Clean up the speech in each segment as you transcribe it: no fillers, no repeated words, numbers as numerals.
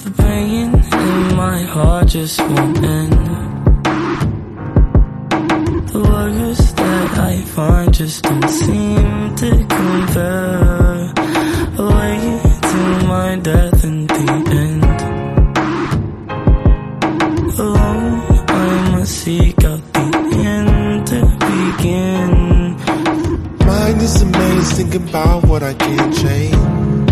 The pain in my heart just won't end. The words that I find just don't seem to compare. Away to my death in the end. Alone I must seek out the end to begin. Mind is amazed thinking about what I can't change.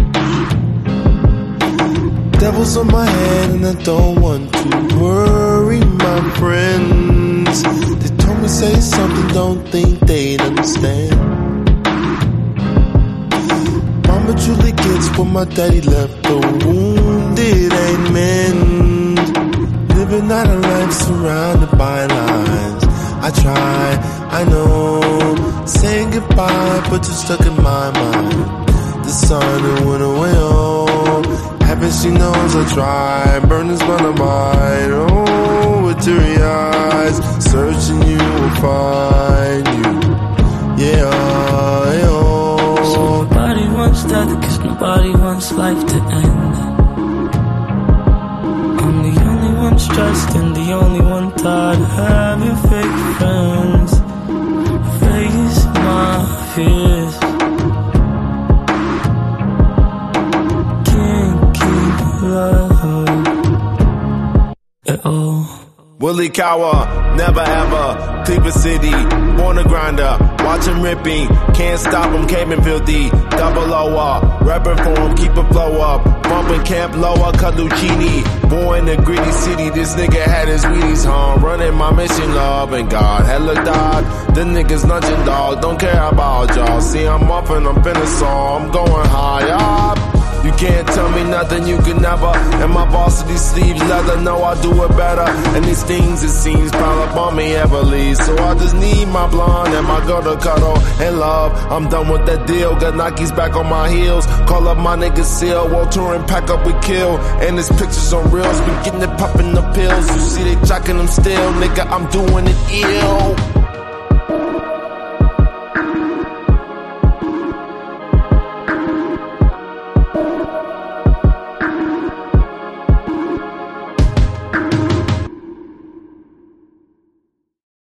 Devil's on my head and I don't want to worry my friends. They told me say something, don't think they'd understand. Mama truly gets what my daddy left, the wounded ain't mend. Living out a life surrounded by lies. I try, I know, saying goodbye, but you're stuck in my mind. The sun that went away, oh, haven't she knows I try, burn this one of mine, oh, with teary eyes, searching you will find you, yeah, oh. So nobody wants death, cause nobody wants life to end. I'm the only one stressed and the only one tired of having fake friends. Face my fears. Willie Cower, never ever, Cleveland City, born a grinder, watch him ripping, can't stop him, came in filthy, double OR, rapping for him, keep a flow up, bumping Camp Lower, Calucini, born in a gritty city, this nigga had his Wheaties home, running my mission, love and God, had looked odd, the niggas nudging dog, don't care about y'all, see I'm up and I'm finna saw, I'm going high up. You can't tell me nothing, you can never. And my varsity sleeves leather, know I do it better. And these things, it seems, pile up on me heavily. So I just need my blonde and my girl to cuddle and love. I'm done with that deal, got Nikes back on my heels. Call up my nigga Seal, World Tour and pack up with Kill. And there's pictures on reels, been getting it popping the pills. You see they jocking them still, nigga, I'm doing it ill.